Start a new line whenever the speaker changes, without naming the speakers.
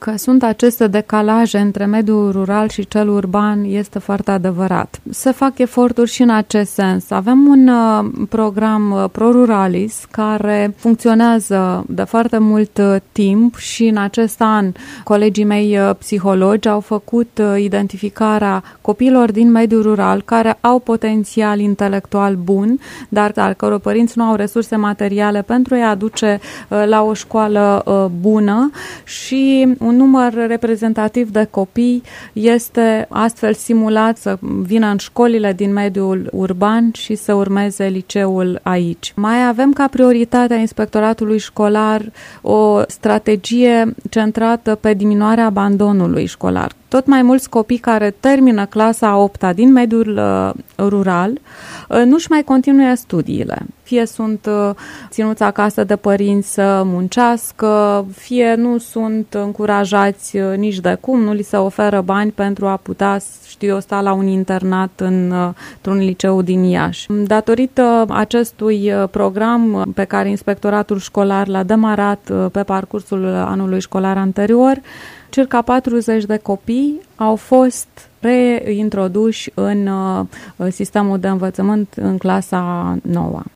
Că sunt aceste decalaje între mediul rural și cel urban este foarte adevărat. Se fac eforturi și în acest sens. Avem un program ProRuralis care funcționează de foarte mult timp și în acest an colegii mei psihologi au făcut identificarea copiilor din mediul rural care au potențial intelectual bun, dar al căror părinți nu au resurse materiale pentru a-i aduce la o școală bună și un număr reprezentativ de copii este astfel simulat să vină în școlile din mediul urban și să urmeze liceul aici. Mai avem ca prioritate a inspectoratului școlar o strategie centrată pe diminuarea abandonului școlar. Tot mai mulți copii care termină clasa a 8-a din mediul rural nu-și mai continuă studiile. Fie sunt ținuți acasă de părinți să muncească, fie nu sunt încurajați nici de cum, nu li se oferă bani pentru a putea, sta la un internat într-un liceu din Iași. Datorită acestui program pe care inspectoratul școlar l-a demarat pe parcursul anului școlar anterior, circa 40 de copii au fost reintroduși în sistemul de învățământ în clasa 9.